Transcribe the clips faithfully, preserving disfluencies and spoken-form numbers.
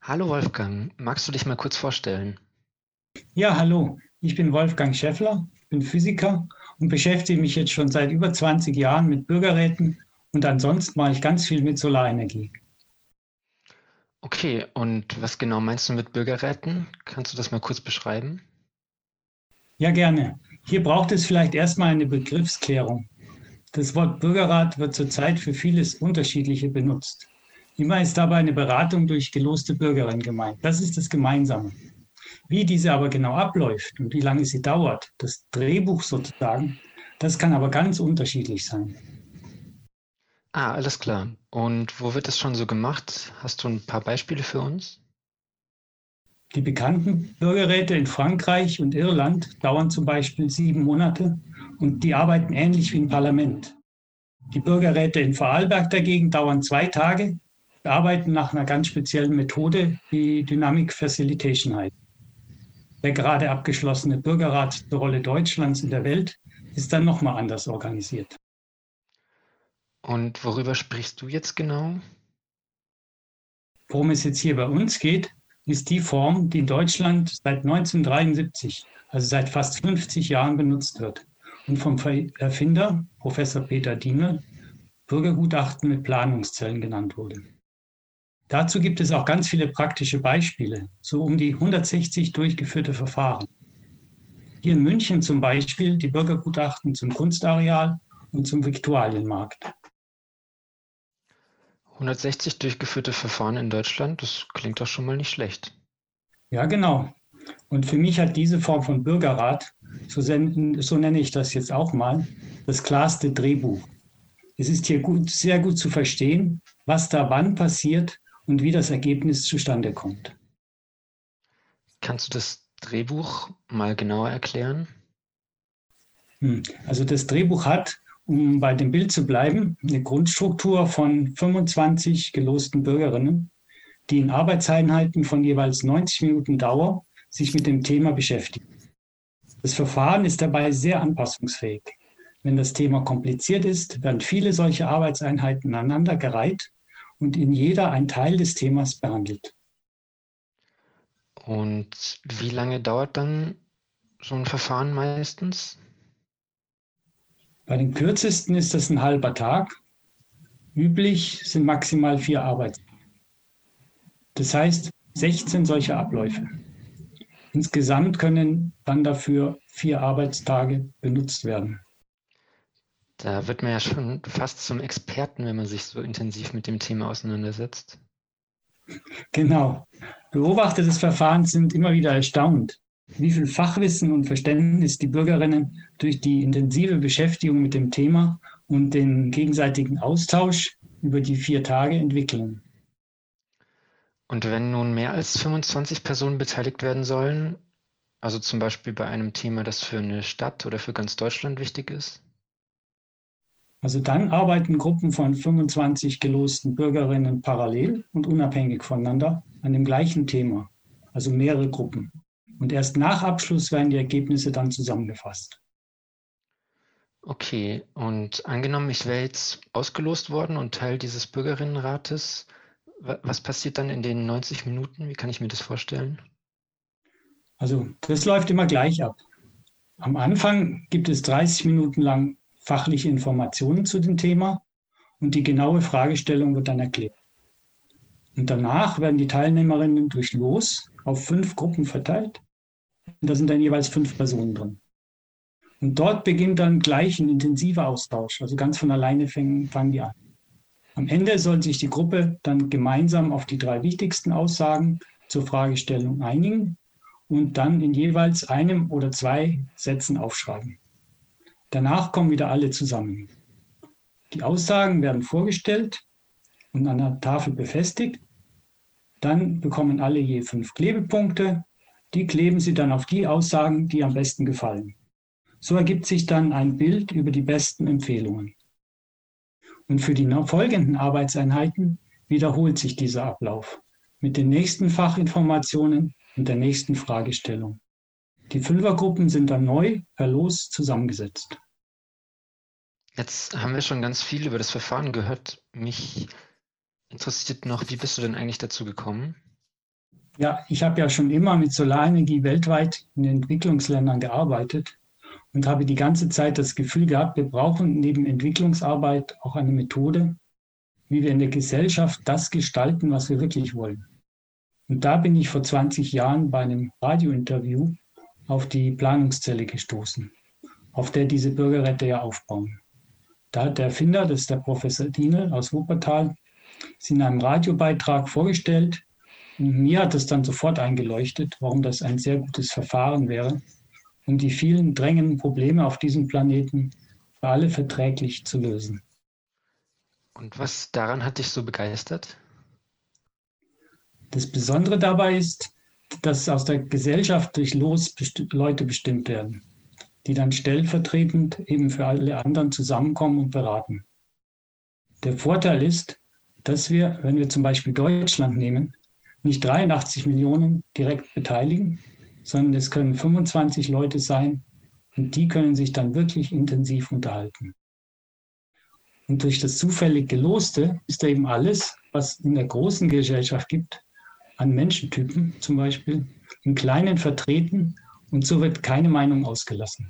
Hallo Wolfgang, magst du dich mal kurz vorstellen? Ja, hallo, ich bin Wolfgang Schäffler, bin Physiker und beschäftige mich jetzt schon seit über zwanzig Jahren mit Bürgerräten und ansonsten mache ich ganz viel mit Solarenergie. Okay, und was genau meinst du mit Bürgerräten? Kannst du das mal kurz beschreiben? Ja, gerne. Hier braucht es vielleicht erstmal eine Begriffsklärung. Das Wort Bürgerrat wird zurzeit für vieles Unterschiedliche benutzt. Immer ist dabei eine Beratung durch geloste Bürgerinnen gemeint. Das ist das Gemeinsame. Wie diese aber genau abläuft und wie lange sie dauert, das Drehbuch sozusagen, das kann aber ganz unterschiedlich sein. Ah, alles klar. Und wo wird das schon so gemacht? Hast du ein paar Beispiele für uns? Die bekannten Bürgerräte in Frankreich und Irland dauern zum Beispiel sieben Monate und die arbeiten ähnlich wie ein Parlament. Die Bürgerräte in Vorarlberg dagegen dauern zwei Tage, arbeiten nach einer ganz speziellen Methode, die Dynamic Facilitation heißt. Der gerade abgeschlossene Bürgerrat zur Rolle Deutschlands in der Welt ist dann nochmal anders organisiert. Und worüber sprichst du jetzt genau? Worum es jetzt hier bei uns geht, ist die Form, die in Deutschland seit neunzehnhundertdreiundsiebzig, also seit fast fünfzig Jahren benutzt wird und vom Erfinder, Professor Peter Diemel, Bürgergutachten mit Planungszellen genannt wurde. Dazu gibt es auch ganz viele praktische Beispiele, so um die hundertsechzig durchgeführte Verfahren. Hier in München zum Beispiel die Bürgergutachten zum Kunstareal und zum Viktualienmarkt. hundertsechzig durchgeführte Verfahren in Deutschland, das klingt doch schon mal nicht schlecht. Ja, genau. Und für mich hat diese Form von Bürgerrat, so, so nenne ich das jetzt auch mal, das klarste Drehbuch. Es ist hier gut, sehr gut zu verstehen, was da wann passiert und wie das Ergebnis zustande kommt. Kannst du das Drehbuch mal genauer erklären? Hm. Also das Drehbuch hat, um bei dem Bild zu bleiben, eine Grundstruktur von fünfundzwanzig gelosten Bürgerinnen, die in Arbeitseinheiten von jeweils neunzig Minuten Dauer sich mit dem Thema beschäftigen. Das Verfahren ist dabei sehr anpassungsfähig. Wenn das Thema kompliziert ist, werden viele solche Arbeitseinheiten aneinandergereiht und in jeder ein Teil des Themas behandelt. Und wie lange dauert dann so ein Verfahren meistens? Bei den kürzesten ist das ein halber Tag. Üblich sind maximal vier Arbeitstage. Das heißt sechzehn solche Abläufe. Insgesamt können dann dafür vier Arbeitstage benutzt werden. Da wird man ja schon fast zum Experten, wenn man sich so intensiv mit dem Thema auseinandersetzt. Genau. Beobachter des Verfahrens sind immer wieder erstaunt, wie viel Fachwissen und Verständnis die Bürgerinnen durch die intensive Beschäftigung mit dem Thema und den gegenseitigen Austausch über die vier Tage entwickeln. Und wenn nun mehr als fünfundzwanzig Personen beteiligt werden sollen, also zum Beispiel bei einem Thema, das für eine Stadt oder für ganz Deutschland wichtig ist? Also dann arbeiten Gruppen von fünfundzwanzig gelosten Bürgerinnen parallel und unabhängig voneinander an dem gleichen Thema, also mehrere Gruppen. Und erst nach Abschluss werden die Ergebnisse dann zusammengefasst. Okay, und angenommen, ich wäre jetzt ausgelost worden und Teil dieses Bürgerinnenrates, was passiert dann in den neunzig Minuten? Wie kann ich mir das vorstellen? Also das läuft immer gleich ab. Am Anfang gibt es dreißig Minuten lang fachliche Informationen zu dem Thema und die genaue Fragestellung wird dann erklärt. Und danach werden die Teilnehmerinnen durch Los auf fünf Gruppen verteilt. Und da sind dann jeweils fünf Personen drin. Und dort beginnt dann gleich ein intensiver Austausch. Also ganz von alleine fangen, fangen die an. Am Ende soll sich die Gruppe dann gemeinsam auf die drei wichtigsten Aussagen zur Fragestellung einigen und dann in jeweils einem oder zwei Sätzen aufschreiben. Danach kommen wieder alle zusammen. Die Aussagen werden vorgestellt und an der Tafel befestigt. Dann bekommen alle je fünf Klebepunkte. Die kleben sie dann auf die Aussagen, die am besten gefallen. So ergibt sich dann ein Bild über die besten Empfehlungen. Und für die folgenden Arbeitseinheiten wiederholt sich dieser Ablauf mit den nächsten Fachinformationen und der nächsten Fragestellung. Die Fünfergruppen sind dann neu per Los zusammengesetzt. Jetzt haben wir schon ganz viel über das Verfahren gehört. Mich interessiert noch, wie bist du denn eigentlich dazu gekommen? Ja, ich habe ja schon immer mit Solarenergie weltweit in Entwicklungsländern gearbeitet und habe die ganze Zeit das Gefühl gehabt, wir brauchen neben Entwicklungsarbeit auch eine Methode, wie wir in der Gesellschaft das gestalten, was wir wirklich wollen. Und da bin ich vor zwanzig Jahren bei einem Radiointerview auf die Planungszelle gestoßen, auf der diese Bürgerräte ja aufbauen. Da hat der Erfinder, das ist der Professor Dienel aus Wuppertal, sie in einem Radiobeitrag vorgestellt. Und mir hat es dann sofort eingeleuchtet, warum das ein sehr gutes Verfahren wäre, um die vielen drängenden Probleme auf diesem Planeten für alle verträglich zu lösen. Und was daran hat dich so begeistert? Das Besondere dabei ist, dass aus der Gesellschaft durch Los besti- Leute bestimmt werden, die dann stellvertretend eben für alle anderen zusammenkommen und beraten. Der Vorteil ist, dass wir, wenn wir zum Beispiel Deutschland nehmen, nicht dreiundachtzig Millionen direkt beteiligen, sondern es können fünfundzwanzig Leute sein und die können sich dann wirklich intensiv unterhalten. Und durch das zufällig Geloste ist da eben alles, was in der großen Gesellschaft gibt, an Menschentypen zum Beispiel, im Kleinen vertreten und so wird keine Meinung ausgelassen.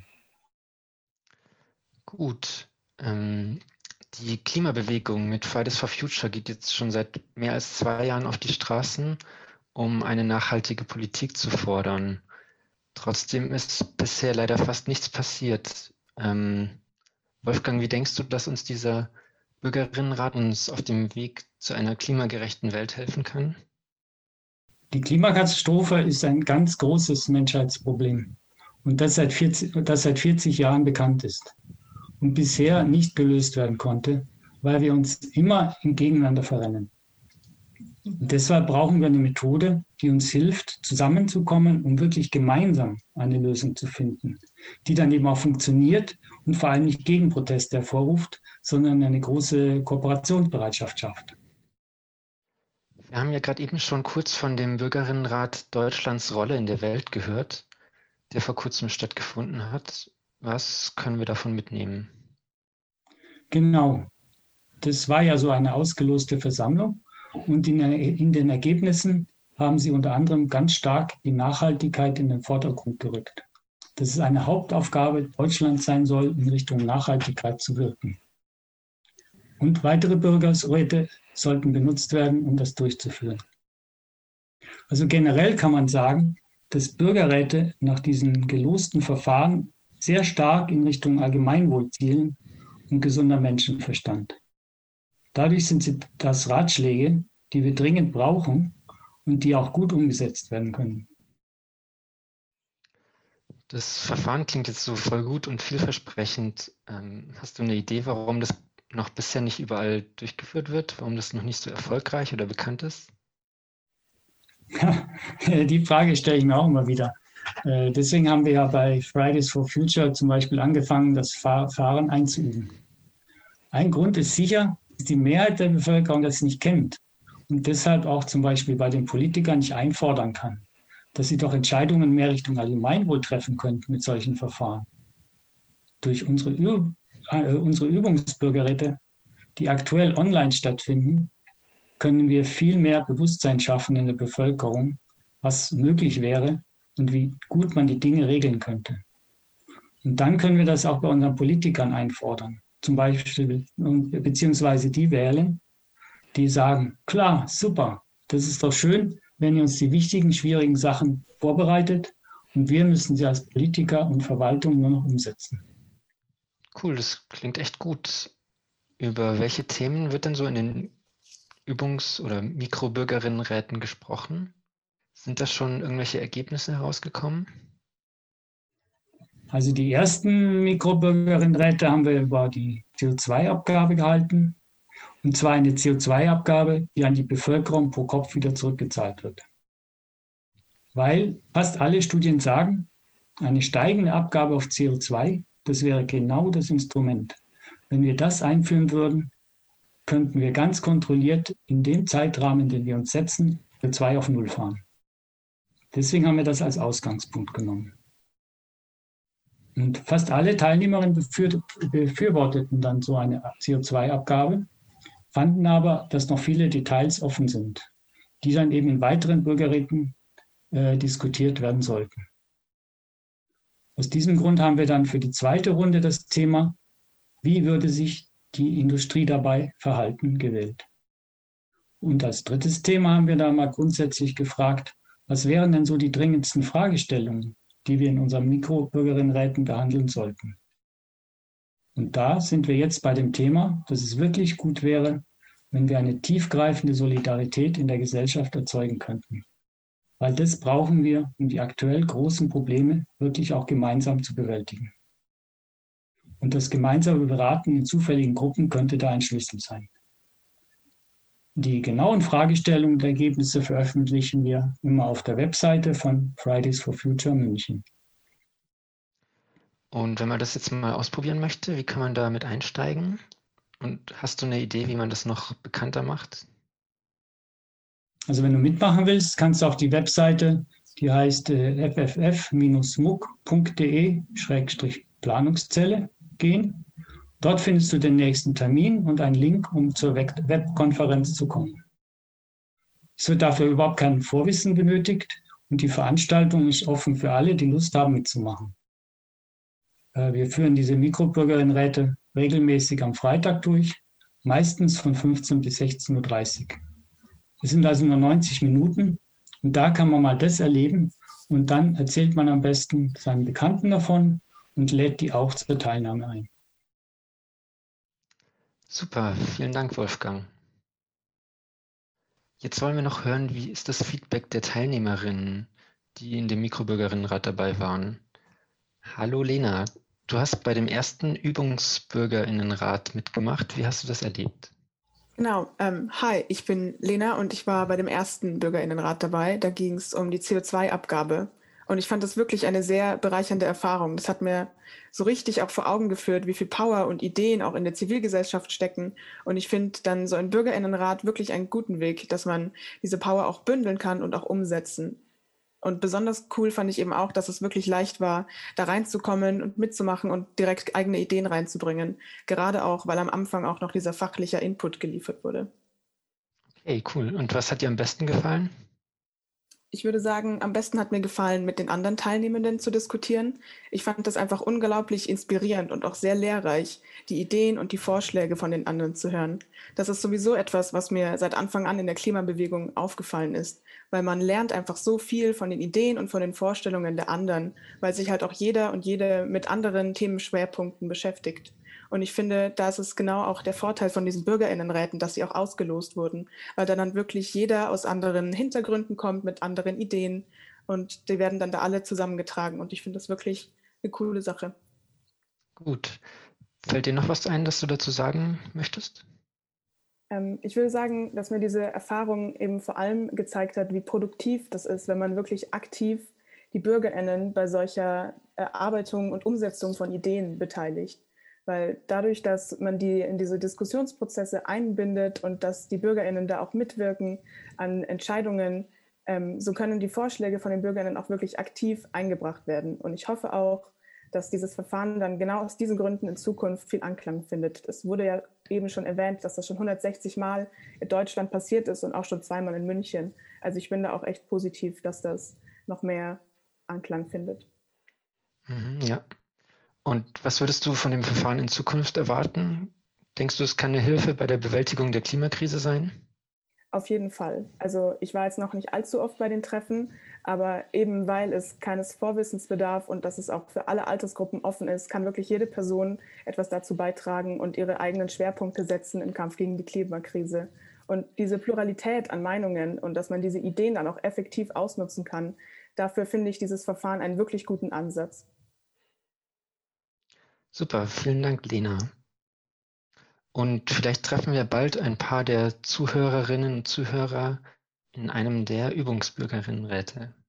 Gut. Ähm, die Klimabewegung mit Fridays for Future geht jetzt schon seit mehr als zwei Jahren auf die Straßen, um eine nachhaltige Politik zu fordern. Trotzdem ist bisher leider fast nichts passiert. Ähm, Wolfgang, wie denkst du, dass uns dieser Bürgerinnenrat uns auf dem Weg zu einer klimagerechten Welt helfen kann? Die Klimakatastrophe ist ein ganz großes Menschheitsproblem und das seit vierzig, das seit vierzig Jahren bekannt ist und bisher nicht gelöst werden konnte, weil wir uns immer im Gegeneinander verrennen. Und deshalb brauchen wir eine Methode, die uns hilft, zusammenzukommen, um wirklich gemeinsam eine Lösung zu finden, die dann eben auch funktioniert und vor allem nicht Gegenproteste hervorruft, sondern eine große Kooperationsbereitschaft schafft. Wir haben ja gerade eben schon kurz von dem Bürgerinnenrat Deutschlands Rolle in der Welt gehört, der vor kurzem stattgefunden hat. Was können wir davon mitnehmen? Genau, das war ja so eine ausgeloste Versammlung und in, in den Ergebnissen haben sie unter anderem ganz stark die Nachhaltigkeit in den Vordergrund gerückt. Dass es eine Hauptaufgabe Deutschlands sein soll, in Richtung Nachhaltigkeit zu wirken. Und weitere Bürgerräte sollten benutzt werden, um das durchzuführen. Also generell kann man sagen, dass Bürgerräte nach diesen gelosten Verfahren sehr stark in Richtung Allgemeinwohl zielen und gesunder Menschenverstand. Dadurch sind sie das Ratschläge, die wir dringend brauchen und die auch gut umgesetzt werden können. Das Verfahren klingt jetzt so voll gut und vielversprechend. Ähm, hast du eine Idee, warum das noch bisher nicht überall durchgeführt wird? Warum das noch nicht so erfolgreich oder bekannt ist? Die Frage stelle ich mir auch immer wieder. Deswegen haben wir ja bei Fridays for Future zum Beispiel angefangen, das Verfahren einzuüben. Ein Grund ist sicher, dass die Mehrheit der Bevölkerung das nicht kennt und deshalb auch zum Beispiel bei den Politikern nicht einfordern kann, dass sie doch Entscheidungen mehr Richtung Allgemeinwohl treffen könnten mit solchen Verfahren. Durch unsere, Üb- äh, unsere Übungsbürgerräte, die aktuell online stattfinden, können wir viel mehr Bewusstsein schaffen in der Bevölkerung, was möglich wäre und wie gut man die Dinge regeln könnte. Und dann können wir das auch bei unseren Politikern einfordern, zum Beispiel beziehungsweise die wählen, die sagen, klar, super, das ist doch schön, wenn ihr uns die wichtigen, schwierigen Sachen vorbereitet und wir müssen sie als Politiker und Verwaltung nur noch umsetzen. Cool, das klingt echt gut. Über welche Themen wird denn so in den Übungs- oder Mikrobürgerinnenräten gesprochen? Sind da schon irgendwelche Ergebnisse herausgekommen? Also die ersten Mikrobürgerinnenräte haben wir über die C O zwei Abgabe gehalten. Und zwar eine C O zwei Abgabe, die an die Bevölkerung pro Kopf wieder zurückgezahlt wird. Weil fast alle Studien sagen, eine steigende Abgabe auf C O zwei, das wäre genau das Instrument. Wenn wir das einführen würden, könnten wir ganz kontrolliert in dem Zeitrahmen, den wir uns setzen, C O zwei auf Null fahren. Deswegen haben wir das als Ausgangspunkt genommen. Und fast alle Teilnehmerinnen befür, befürworteten dann so eine C O zwei Abgabe, fanden aber, dass noch viele Details offen sind, die dann eben in weiteren Bürgerräten äh, diskutiert werden sollten. Aus diesem Grund haben wir dann für die zweite Runde das Thema, wie würde sich die Industrie dabei verhalten, gewählt. Und als drittes Thema haben wir da mal grundsätzlich gefragt, was wären denn so die dringendsten Fragestellungen, die wir in unseren Mikrobürgerinnenräten behandeln sollten. Und da sind wir jetzt bei dem Thema, dass es wirklich gut wäre, wenn wir eine tiefgreifende Solidarität in der Gesellschaft erzeugen könnten. Weil das brauchen wir, um die aktuell großen Probleme wirklich auch gemeinsam zu bewältigen. Und das gemeinsame Beraten in zufälligen Gruppen könnte da ein Schlüssel sein. Die genauen Fragestellungen und Ergebnisse veröffentlichen wir immer auf der Webseite von Fridays for Future München. Und wenn man das jetzt mal ausprobieren möchte, wie kann man da mit einsteigen? Und hast du eine Idee, wie man das noch bekannter macht? Also wenn du mitmachen willst, kannst du auf die Webseite, die heißt äh, f f f dash muck punkt d e Schrägstrich Planungszelle gehen. Dort findest du den nächsten Termin und einen Link, um zur Webkonferenz zu kommen. Es wird dafür überhaupt kein Vorwissen benötigt und die Veranstaltung ist offen für alle, die Lust haben mitzumachen. Äh, wir führen diese Mikrobürgerinnenräte regelmäßig am Freitag durch, meistens von fünfzehn bis sechzehn Uhr dreißig. Es sind also nur neunzig Minuten und da kann man mal das erleben und dann erzählt man am besten seinen Bekannten davon und lädt die auch zur Teilnahme ein. Super, vielen Dank, Wolfgang. Jetzt wollen wir noch hören, wie ist das Feedback der Teilnehmerinnen, die in dem Mikrobürgerinnenrat dabei waren. Hallo Lena, du hast bei dem ersten Übungsbürgerinnenrat mitgemacht. Wie hast du das erlebt? Genau, ähm, hi, ich bin Lena und ich war bei dem ersten Bürgerinnenrat dabei. Da ging es um die C O zwei Abgabe und ich fand das wirklich eine sehr bereichernde Erfahrung. Das hat mir so richtig auch vor Augen geführt, wie viel Power und Ideen auch in der Zivilgesellschaft stecken. Und ich finde dann so ein Bürgerinnenrat wirklich einen guten Weg, dass man diese Power auch bündeln kann und auch umsetzen. Und besonders cool fand ich eben auch, dass es wirklich leicht war, da reinzukommen und mitzumachen und direkt eigene Ideen reinzubringen. Gerade auch, weil am Anfang auch noch dieser fachliche Input geliefert wurde. Okay, cool. Und was hat dir am besten gefallen? Ich würde sagen, am besten hat mir gefallen, mit den anderen Teilnehmenden zu diskutieren. Ich fand das einfach unglaublich inspirierend und auch sehr lehrreich, die Ideen und die Vorschläge von den anderen zu hören. Das ist sowieso etwas, was mir seit Anfang an in der Klimabewegung aufgefallen ist, weil man lernt einfach so viel von den Ideen und von den Vorstellungen der anderen, weil sich halt auch jeder und jede mit anderen Themenschwerpunkten beschäftigt. Und ich finde, da ist es genau auch der Vorteil von diesen BürgerInnenräten, dass sie auch ausgelost wurden, weil da dann wirklich jeder aus anderen Hintergründen kommt, mit anderen Ideen und die werden dann da alle zusammengetragen und ich finde das wirklich eine coole Sache. Gut. Fällt dir noch was ein, das du dazu sagen möchtest? Ähm, ich würde sagen, dass mir diese Erfahrung eben vor allem gezeigt hat, wie produktiv das ist, wenn man wirklich aktiv die BürgerInnen bei solcher Erarbeitung und Umsetzung von Ideen beteiligt. Weil dadurch, dass man die in diese Diskussionsprozesse einbindet und dass die BürgerInnen da auch mitwirken an Entscheidungen, ähm, so können die Vorschläge von den BürgerInnen auch wirklich aktiv eingebracht werden. Und ich hoffe auch, dass dieses Verfahren dann genau aus diesen Gründen in Zukunft viel Anklang findet. Es wurde ja eben schon erwähnt, dass das schon hundertsechzig Mal in Deutschland passiert ist und auch schon zweimal in München. Also ich bin da auch echt positiv, dass das noch mehr Anklang findet. Mhm, ja. Und was würdest du von dem Verfahren in Zukunft erwarten? Denkst du, es kann eine Hilfe bei der Bewältigung der Klimakrise sein? Auf jeden Fall. Also ich war jetzt noch nicht allzu oft bei den Treffen, aber eben weil es keines Vorwissens bedarf und dass es auch für alle Altersgruppen offen ist, kann wirklich jede Person etwas dazu beitragen und ihre eigenen Schwerpunkte setzen im Kampf gegen die Klimakrise. Und diese Pluralität an Meinungen und dass man diese Ideen dann auch effektiv ausnutzen kann, dafür finde ich dieses Verfahren einen wirklich guten Ansatz. Super, vielen Dank, Lena. Und vielleicht treffen wir bald ein paar der Zuhörerinnen und Zuhörer in einem der Übungsbürgerinnenräte.